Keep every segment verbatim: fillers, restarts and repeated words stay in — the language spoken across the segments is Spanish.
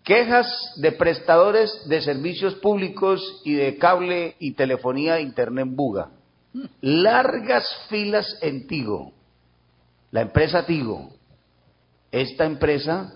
Quejas de prestadores de servicios públicos y de cable y telefonía de internet en Buga. Largas filas en Tigo. La empresa Tigo. Esta empresa,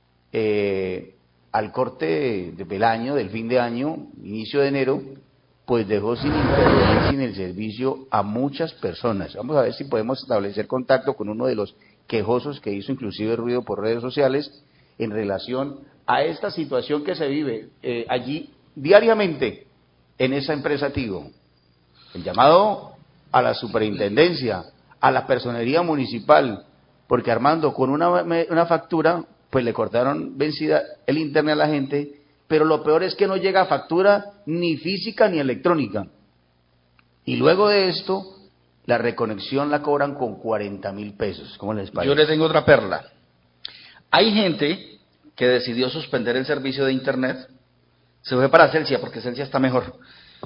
eh, al corte del año, del fin de año, inicio de enero, pues dejó sin intervenir, sin el servicio a muchas personas. Vamos a ver si podemos establecer contacto con uno de los quejosos que hizo inclusive ruido por redes sociales en relación a esta situación que se vive eh, allí diariamente en esa empresa Tigo. El llamado a la superintendencia, a la personería municipal, porque Armando, con una, una factura, pues le cortaron vencida el internet a la gente, pero lo peor es que no llega factura ni física ni electrónica. Y luego de esto, la reconexión la cobran con cuarenta mil pesos. ¿Cómo les parece? Yo le tengo otra perla. Hay gente que decidió suspender el servicio de internet, se fue para Celsia, porque Celsia está mejor.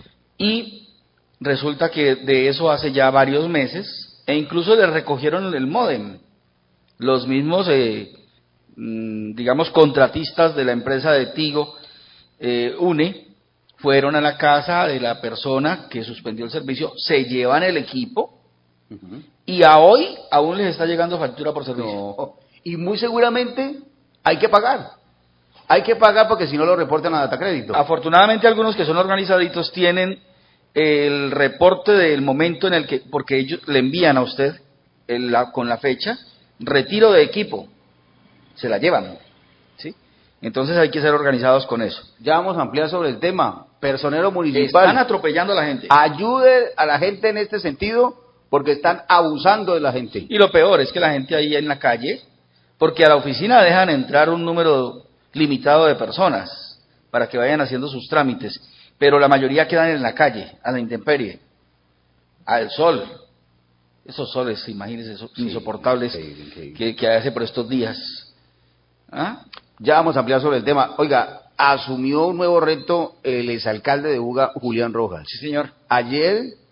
Y resulta que de eso hace ya varios meses, e incluso le recogieron el módem. Los mismos, eh, digamos, contratistas de la empresa de Tigo, eh, UNE, fueron a la casa de la persona que suspendió el servicio, se llevan el equipo, uh-huh. y a hoy aún les está llegando factura por servicio. No. Y muy seguramente hay que pagar. Hay que pagar porque si no lo reportan a Datacrédito. Afortunadamente algunos que son organizaditos tienen el reporte del momento en el que, porque ellos le envían a usted el, la, con la fecha, retiro de equipo, se la llevan, ¿sí? Entonces hay que ser organizados con eso. Ya vamos a ampliar sobre el tema. Personero municipal. Están atropellando a la gente. Ayude a la gente en este sentido porque están abusando de la gente. Y lo peor es que la gente ahí en la calle, porque a la oficina dejan entrar un número limitado de personas para que vayan haciendo sus trámites, pero la mayoría quedan en la calle, a la intemperie, al sol. Esos soles, imagínense, son sí, insoportables sí, sí. Que, que hace por estos días. ¿Ah? Ya vamos a ampliar sobre el tema. Oiga, asumió un nuevo reto el exalcalde de Buga, Julián Rojas. Sí, señor. Ayer